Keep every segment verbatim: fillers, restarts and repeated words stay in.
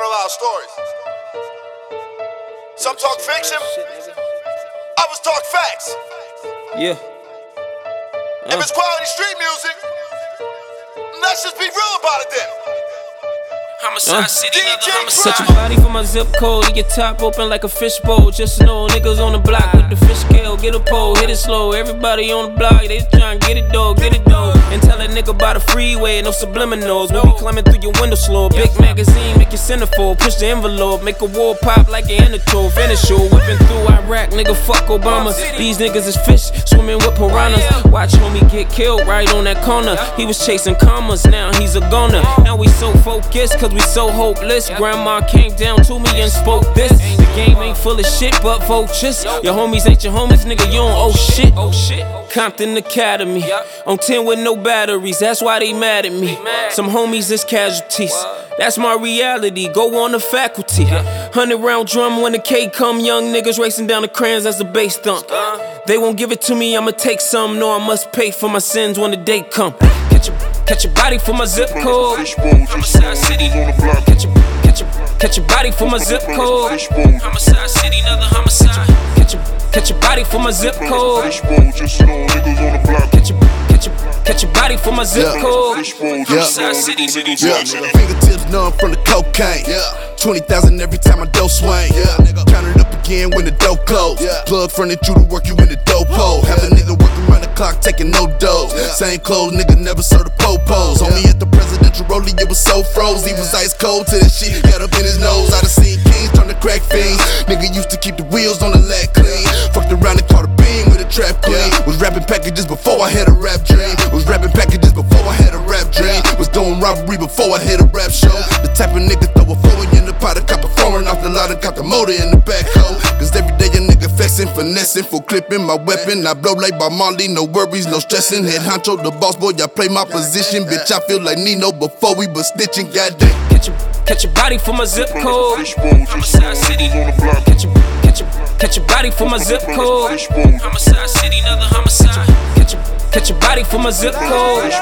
a lot of stories. Some talk fiction, others talk facts. Yeah. Uh. If it's quality street music, let's just be real about it then. Uh, Set your body for my zip code, and your top open like a fishbowl. Just know niggas on the block with the fish scale. Get a pole, hit it slow. Everybody on the block, they tryna get it though, get it though. And tell a nigga by the freeway, no subliminals. We'll be climbing through your window slow. Big magazine, make you centerfold. Push the envelope, make a wall pop like an Anatole. Finish show, whipping through Iraq, nigga, fuck Obama. These niggas is fish, swimming with piranhas. Watch homie get killed right on that corner. He was chasing commas, now he's a goner. Now we so focused, cause we so hopeless. Grandma came down to me and spoke this. The game ain't full of shit but vultures. Your homies ain't your homies, nigga, you don't owe shit. Compton Academy, on ten with no batteries, that's why they mad at me. Some homies is casualties, that's my reality, go on the faculty. Hundred round drum when the K come, young niggas racing down the crayons as the bass thump. They won't give it to me, I'ma take some, no I must pay for my sins when the day come. Catch a, catch a body for my zip code, Homicide City. Catch a, catch a, catch a body for my zip code, Homicide City, another homicide. Catch a, catch a body for my zip code, Catch a, catch a, catch a body for my zip code, Homicide City, City, City. Fingertips numb from the cocaine. Twenty thousand every time I dough swing. Count it up again when the dough close. Plug furniture to work you in the dope hole. Have a nigga working around the clock taking no dough. Same clothes, nigga never served the popos. Homie at the presidential rollie, it was so froze. He was ice cold till that shit got up in his nose. I done seen kings turn to crack fiends. Nigga used to keep the wheels on the leg clean. Fucked around and caught a beam with a trap queen. Was rapping packages before I had a rap dream. Was rapping packages before I had a rap dream. Was doing robbery before I had a rap show. The type of nigga throw a forward in the pot, cop a foreign off the lot and cop the motor in the backhoe. Cause every day a nigga flexing, finessing, full clipping my weapon. I blow like Bob Marley, no worries, no stressing. Head honcho, the boss boy, I play my position. Bitch, I feel like Nino before we was snitching, goddamn. Catch a, catch a body for my zip code, Homicide City. Catch a, catch a, catch a body for my zip code, Homicide City, another homicide. Catch a, catch a body for my zip code,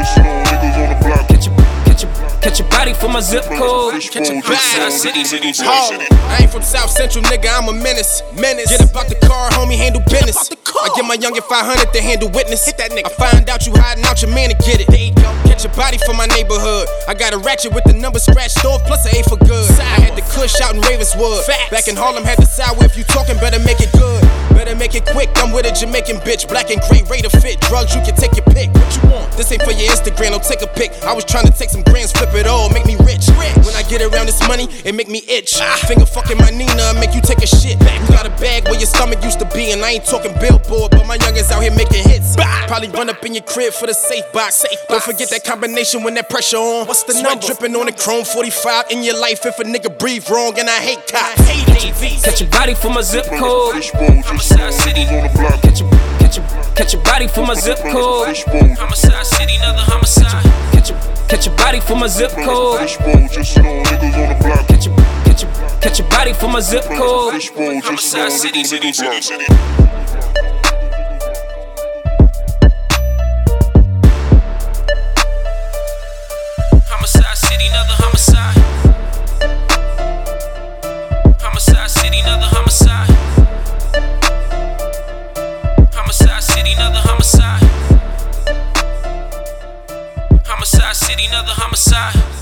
Catch a, catch a, catch a body for my zip code, Catch a body. City, city, city. I ain't from South Central, nigga, I'm a menace. Menace. Get about the car, homie, handle business. I get my youngin' five hundred to handle witness. Hit that nigga. I find out you hiding out your man to get it. There you go. Catch a body for my neighborhood. I got a ratchet with the number scratched off, plus an A for good. I had the kush out in Ravenswood. Facts. Back in Harlem, had the sour. If you talking, better make it good. Better make it quick. I'm with a Jamaican bitch, black and gray, rate of fit. Drugs, you can take your pick. What you want? This ain't for your Instagram, don't take a pic. I was trying to take some grands, flip it all, make me rich. When I get around this money, it make me itch. Finger fucking my Nina, make you take a shit. You got a bag where your stomach used to be, and I ain't talking billboard, but my youngins out here making hits. Probably run up in your crib for the safe box. Don't forget that combination when that pressure on. What's the Sweat dripping on the chrome forty-five in your life if a nigga breathe wrong, and I hate cops. Catch a body for my zip code, Homicide City. Catch a, catch a, catch a body for my zip code, Homicide City, another homicide. Catch a, catch a body for my zip code, Catch a, catch a, catch a body for my zip code, Homicide City, City, City, City. Homicide City, another homicide. Homicide City, another homicide. Homicide City, another homicide. Homicide City, another homicide.